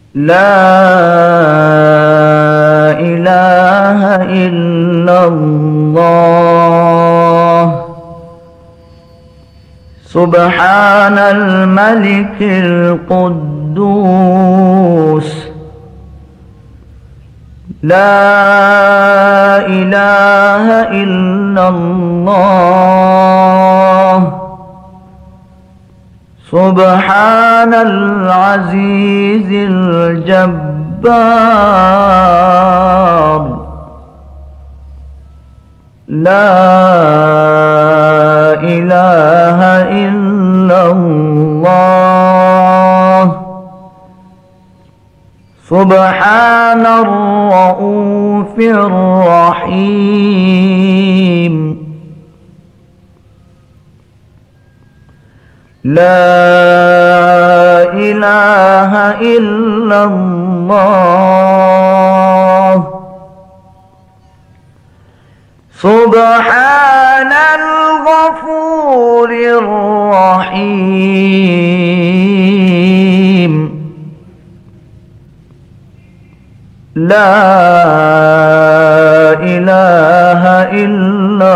لا إله إلا الله. سبحان الملك القدوس. لا إله إلا الله. سبحان العزيز الجبار. لا إله إلا الله. سبحان الرؤوف الرحيم. لا إله إلا الله. سبحان الغفور الرحيم. لا إله إلا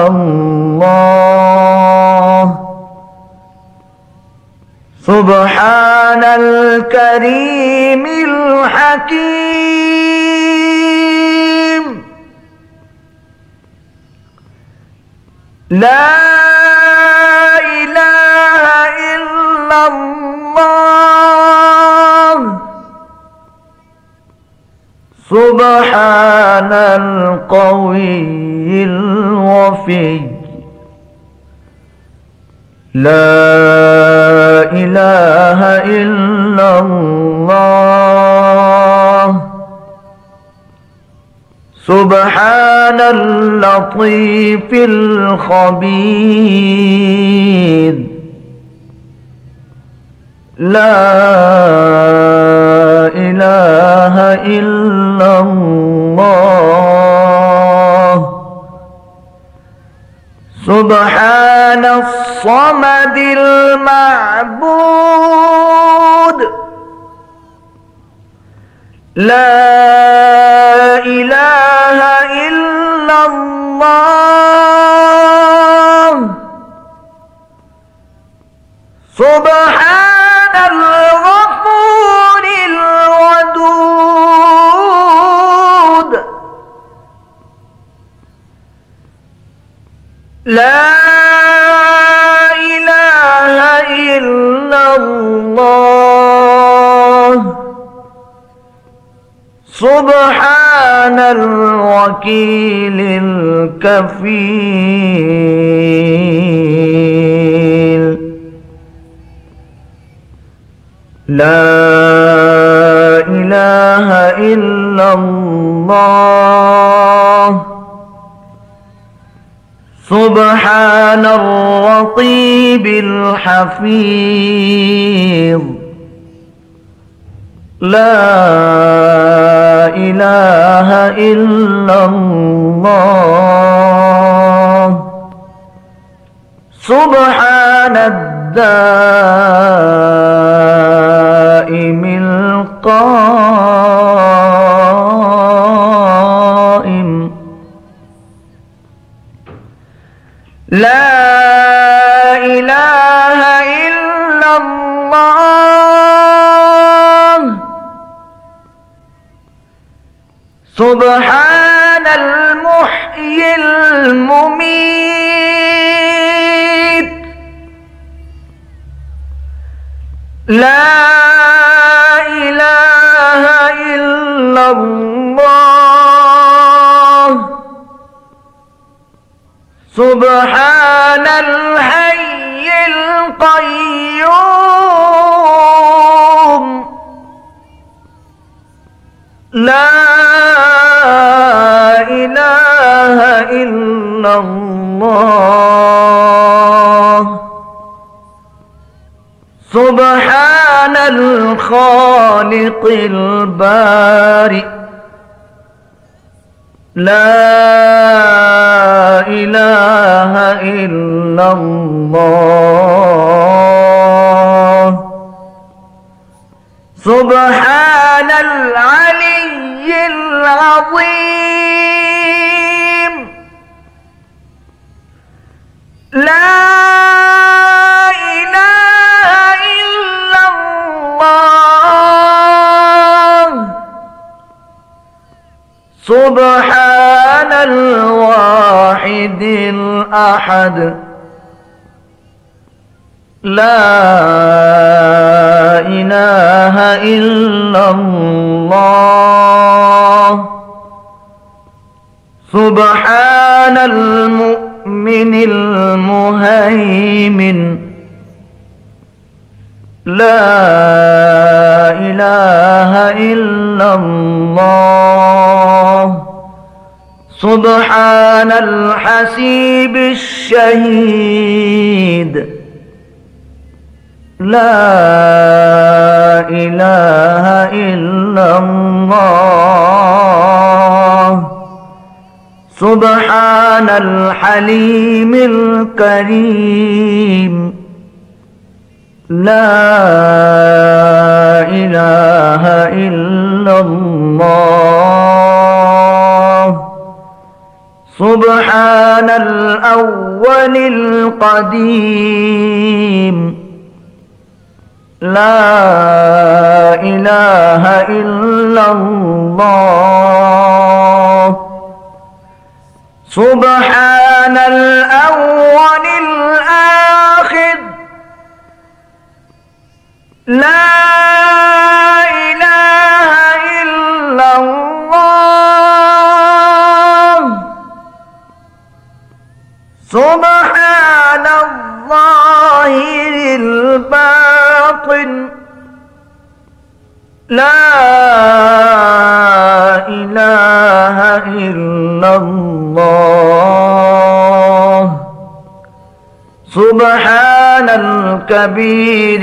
الله. سبحان الكريم الحكيم. لا إله إلا الله. سبحان القوي الوفي. لا إله إلا الله. سبحان اللطيف الخبير. لا إله إلا الله. سبحان الصمد المعبود. لا إله إلا الله. سبحان الغفور الودود. لا إله إلا الله. سبحان الوكيل الكفيل. لا إله إلا الله. سبحان الرقيب الحفيظ. لا إله إلا الله. سبحان الدائم القائم. لا إله إلا الله. سبحان المحيي المميت. لا إله إلا الله. سبحان الحي القيوم. لا إله إلا الله. سبحان الخالق البارئ. لا إله إلا الله. سبحان العلي العظيم. لا إله إلا الله. سبحان الواحد الأحد. لا إله إلا الله. سبحان المؤمن المهيمن. لا إله إلا الله. سبحان الحسيب الشهيد. لا إله إلا الله. سبحان الحليم الكريم. لا إله إلا الله. سبحان الأول القديم. لا إله إلا الله. سبحان الأول الآخر. لا إله إلا الله. سبحان الظاهر الباطن. لا إله إلا الله. سبحان الكبير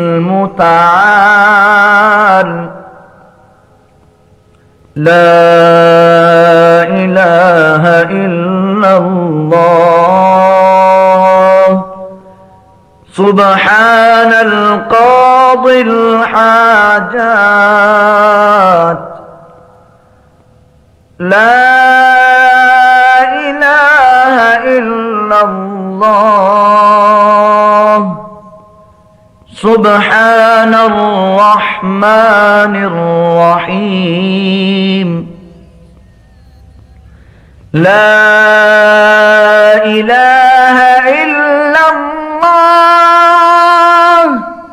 المتعال. لا إله إلا الله. سبحان القاضي الحاجات. لا إله إلا الله. سبحان الرحمن الرحيم. لا إله إلا الله.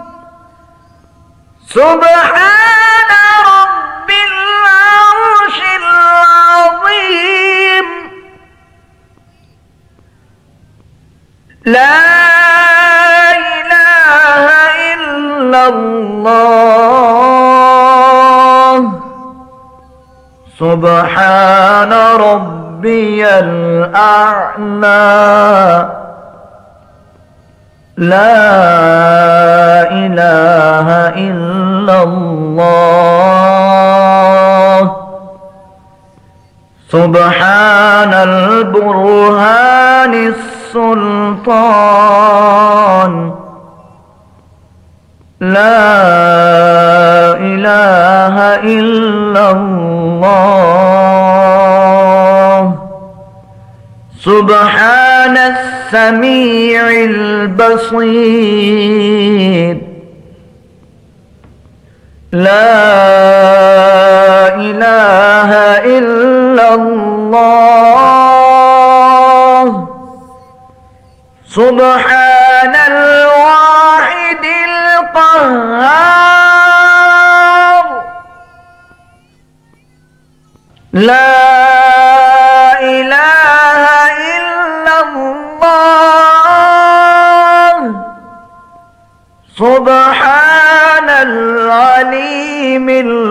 سبحان رب العرش العظيم. لا إله إلا الله. سبحان ربي الأعلى. لا إله إلا الله. سبحان البرهان السلطان. لا إله إلا الله. سبحان السميع البصير. لا إله إلا الله. سبحان الواحد القهار. لا إله إلا الله. سبحان العليم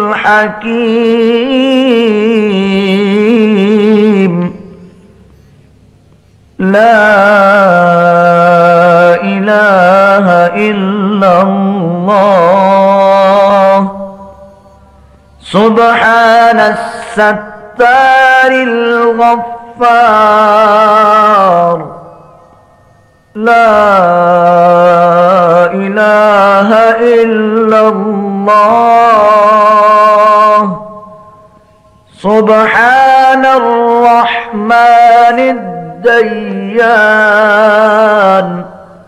الحكيم. لا إله إلا الله. سبحان الستار الغفار. لا إله إلا الله. سبحان الرحمن الديان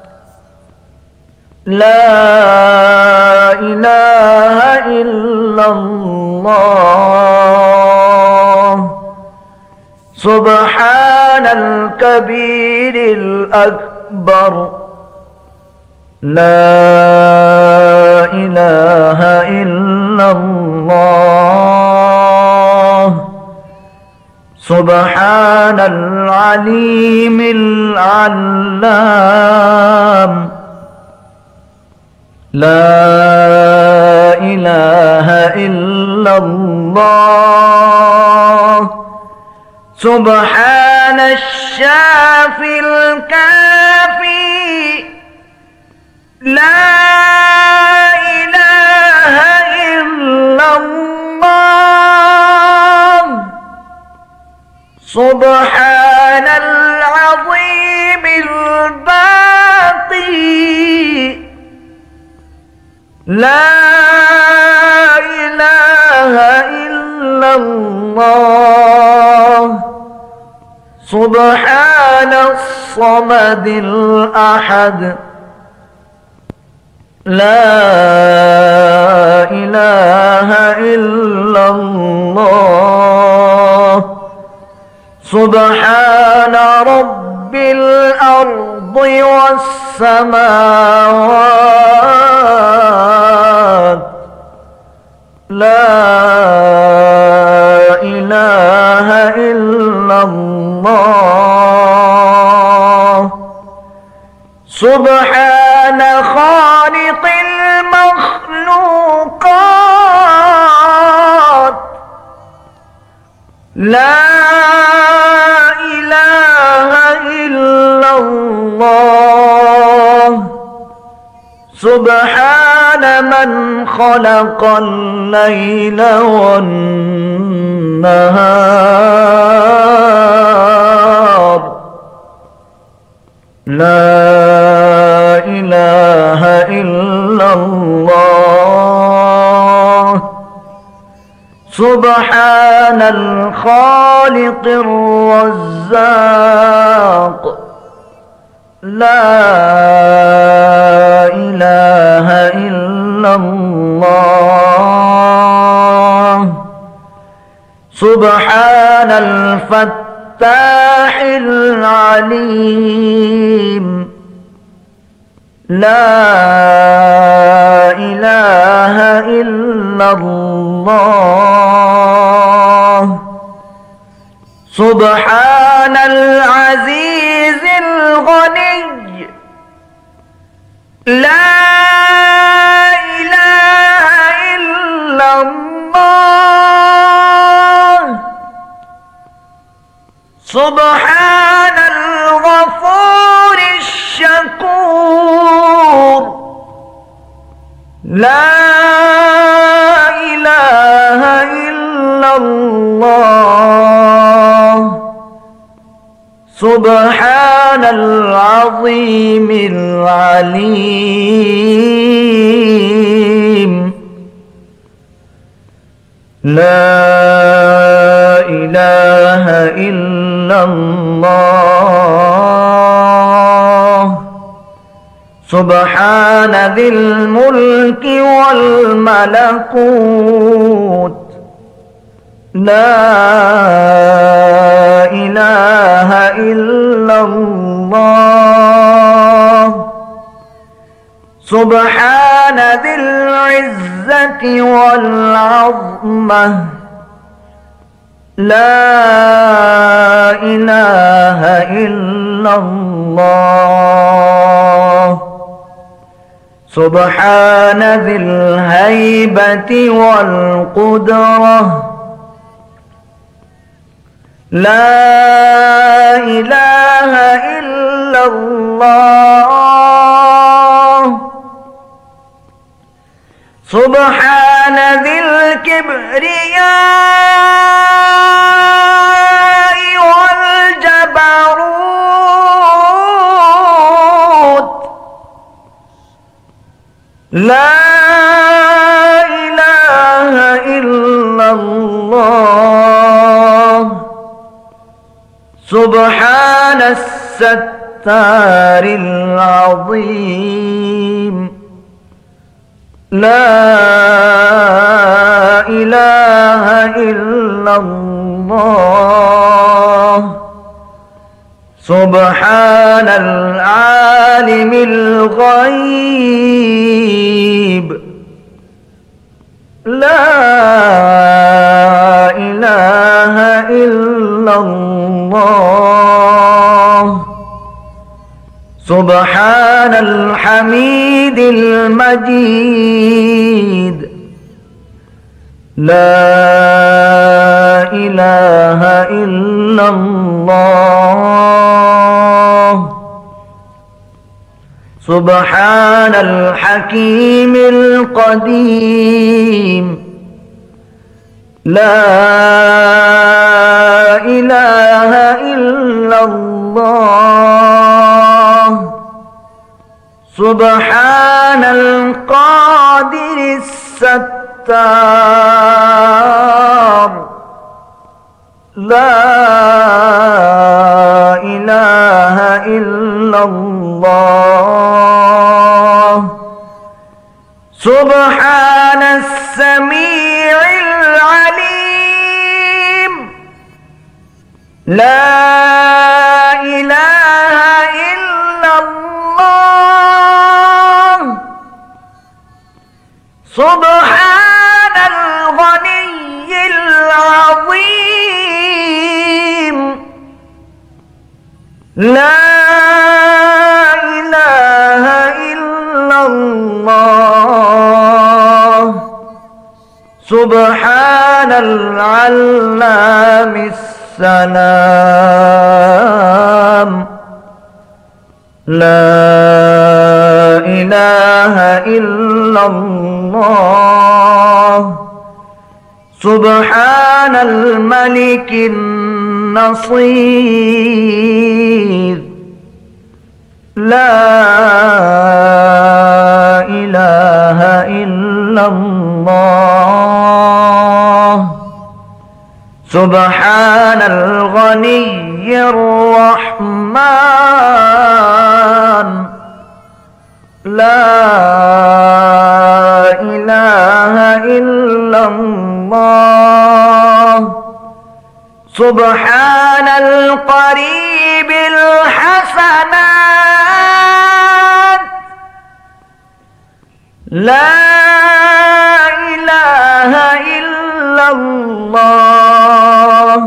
لا إله إلا الله سبحان الكبير الأكبر لا إله إلا الله سبحان العليم العلام لا إله إلا الله سبحان الشافي الكافي لا إله إلا الله سبحان العظيم الباقي لا إله إلا الله سبحان الصمد الأحد لا إله إلا الله سبحان رب الأرض والسماوات لا إله إلا الله سبحان خالق المخلوقات لا إله إلا الله سبحان من خلق الليل والنهار لا إله إلا الله سبحان الخالق الرزاق لا إله إلا الله سبحان الفتاح العليم لا إله إلا الله سبحان العزيز الغني لا إله إلا الله سبحان الغفور الشكور لا إله إلا الله سبحان العظيم العليم لا إله إلا الله سبحان ذي الملك والملكوت لا إله إلا الله سبحان ذي العزة والعظمة لا إله إلا الله سبحان ذي الهيبة والقدرة لا إله إلا الله سبحان ذي الكبرياء والجبروت لا إله إلا الله سبحان الستار العظيم لا إله إلا الله سبحان العالم الغيب لا إله إلا الله سبحان الحميد المجيد لا إله إلا الله سبحان الحكيم القديم لا إله إلا الله سبحان القادر الستار لا إله إلا الله سبحان السميع العليم لا إله إلا الله سبحان الغني العظيم لا إله إلا الله سبحان العلام السلام لا إله إلا الله سبحان الملك النصير لا إله إلا الله سبحان الغني الرحمن لا إله إلا الله سبحان القريب الحسنات لا إله إلا الله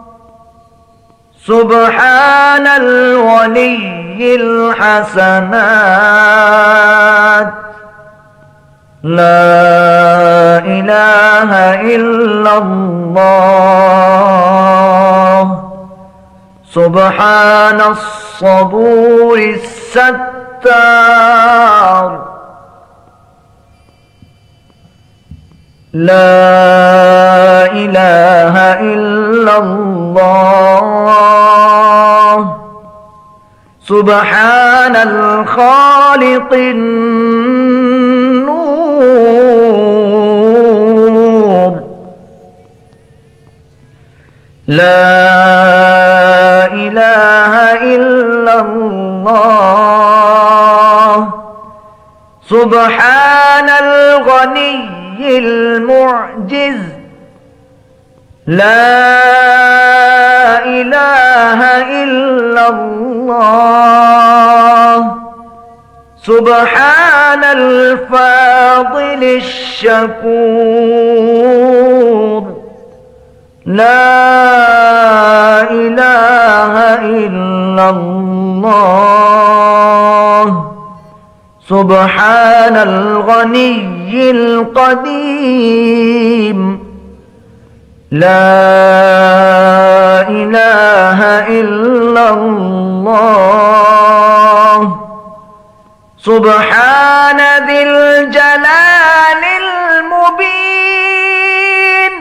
سبحان الولي الحسنات لا إله إلا الله سبحان الصبور الستار لا إله إلا الله سبحان الخالق النور لا إله إلا الله سبحان الغني المعجز لا إله إلا الله سبحان الفاضل الشكور لا إله إلا الله سبحان الغني القديم لا إله إلا الله سبحان ذي الجلال المبين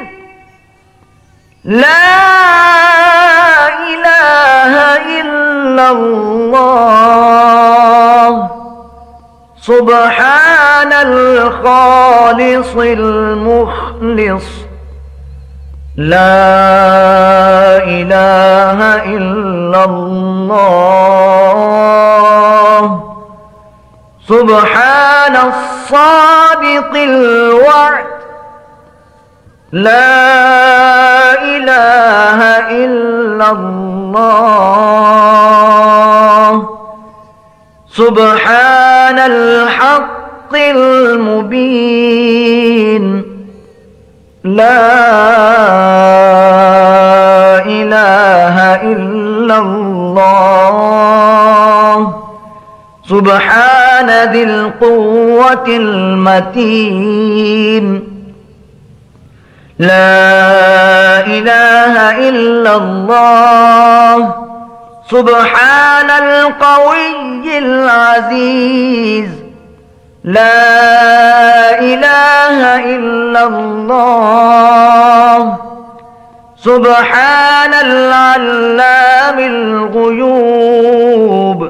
لا إله إلا الله سبحان الخالص المخلص لا إله إلا الله سبحان الصادق الوعد لا إله إلا الله سبحان الحق المبين لا إله إلا الله سبحان ذي القوة المتين لا إله إلا الله سبحان القوي العزيز لا إله إلا الله سبحان العلام الغيوب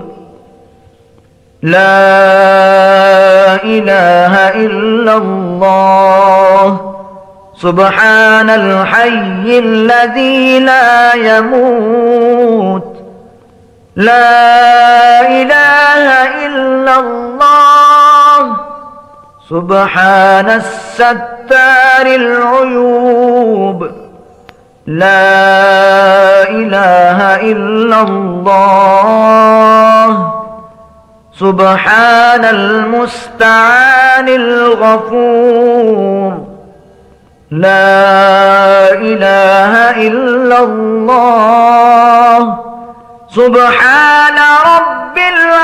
لا إله إلا الله سبحان الحي الذي لا يموت لا إله إلا الله سبحان الستار العيوب لا إله إلا الله سبحان المستعان الغفور لا إله إلا الله سبحان رب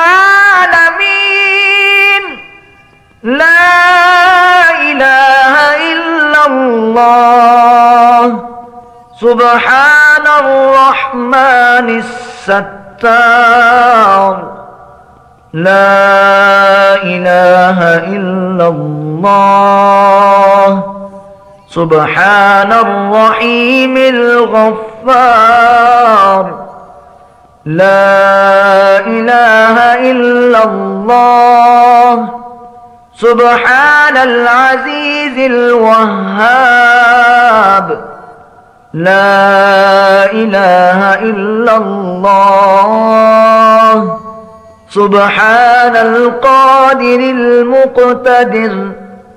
العالمين لا إله إلا الله سبحان الرحمن الستار لا إله إلا الله سبحان الرحيم الغفار لا إله إلا الله سبحان العزيز الوهاب لا إله إلا الله سبحان القادر المقتدر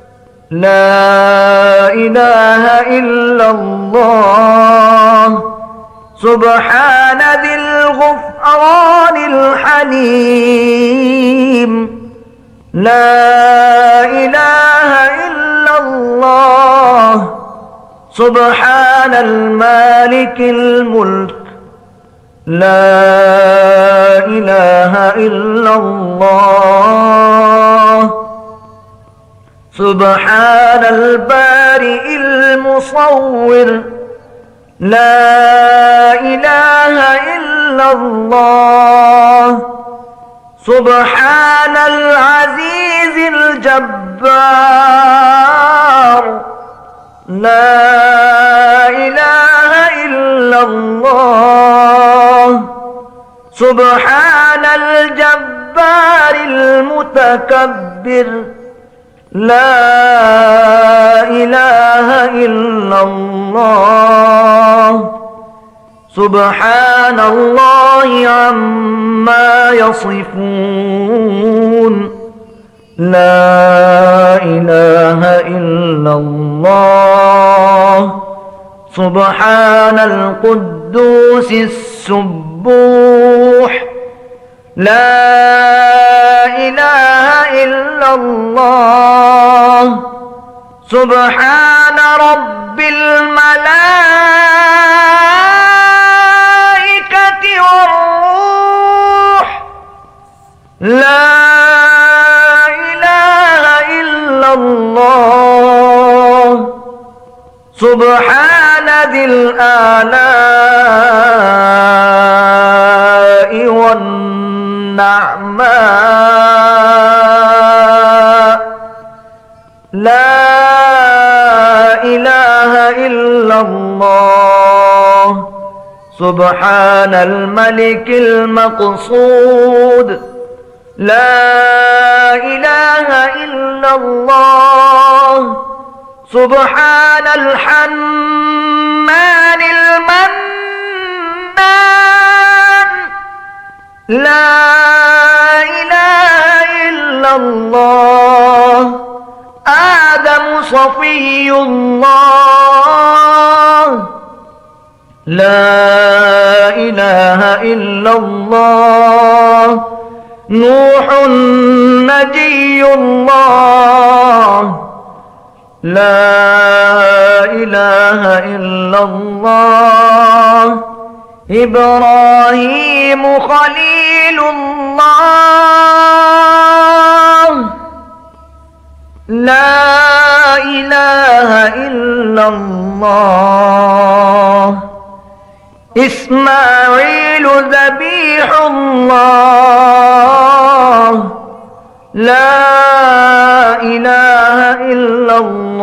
لا إله إلا الله سبحان ذي الغفران الحليم لا إله إلا الله سبحان المالك الملك لا إله إلا الله سبحان البارئ المصور لا إله إلا الله سبحان العزيز الجبار لا إله إلا الله سبحان الجبار المتكبر لا إله إلا الله سبحان الله عما يصفون لا إله إلا الله سبحان القدوس السبوح لا إله إلا الله سبحان رب الملائكة والروح لا إله إلا الله سبحان ذي الآلاء والنعماء لا إله إلا الله سبحان الملك المقصود لا إله إلا الله سبحان الحنان المنان لا إله إلا الله آدم صفي الله لا إله إلا الله نوح نجي الله لا إله إلا الله إبراهيم خليل الله لا إله إلا الله إسماعيل ذبيح الله لا إله إلا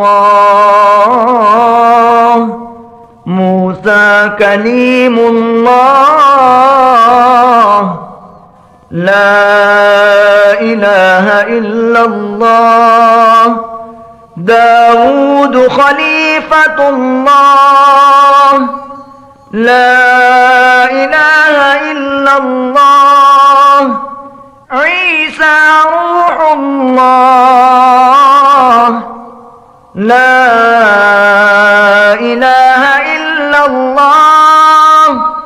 الله موسى كليم الله لا إله إلا الله داود خليفة الله لا إله إلا الله عيسى روح الله لا إله إلا الله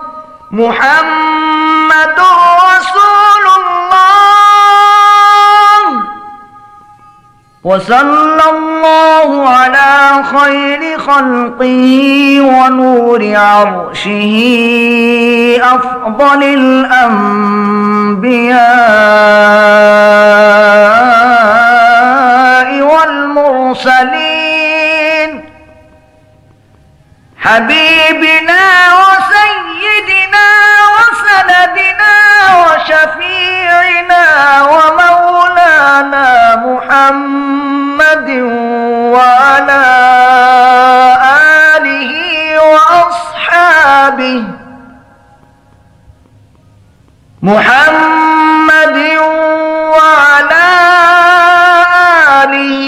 محمد رسول الله وصلى الله على خير خلقه ونور عرشه أفضل الأنبياء والمرسلين حبيبنا وسيدنا وسندنا وشفيعنا ومولانا محمد وعلى آله وأصحابه محمد وعلى آله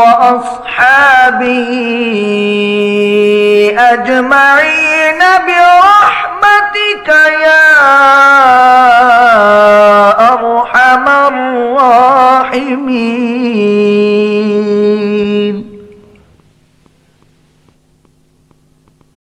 وأصحابه أجمعين